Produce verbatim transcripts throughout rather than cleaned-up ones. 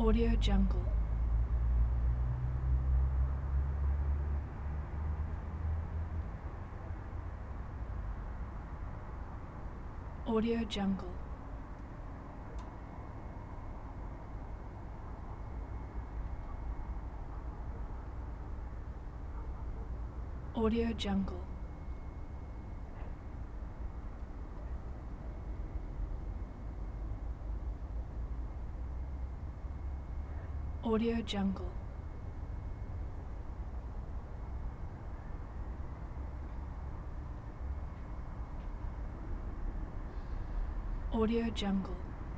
Audio Jungle. Audio Jungle. Audio Jungle. Audio Jungle. Audio Jungle.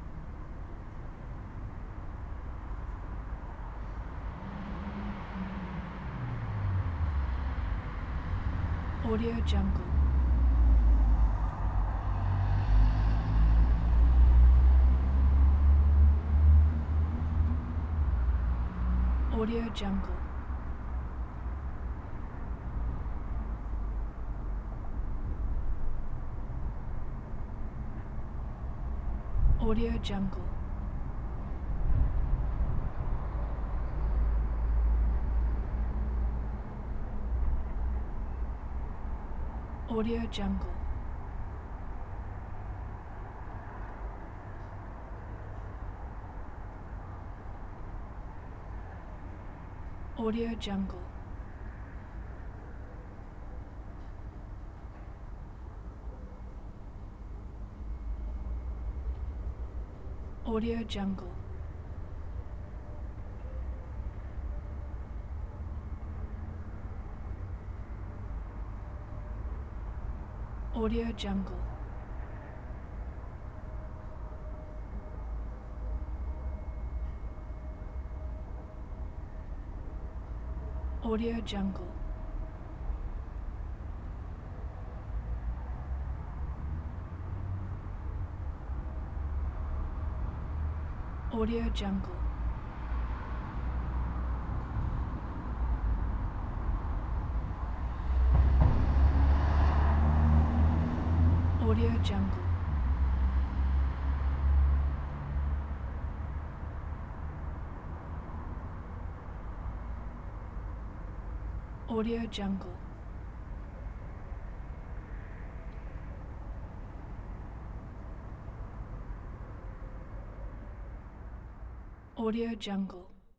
Audio Jungle. Audio Jungle. Audio Jungle. Audio Jungle. Audio Jungle. Audio Jungle. Audio Jungle. Audio Jungle. Audio Jungle. Audio Jungle. Audio Jungle. Audio Jungle.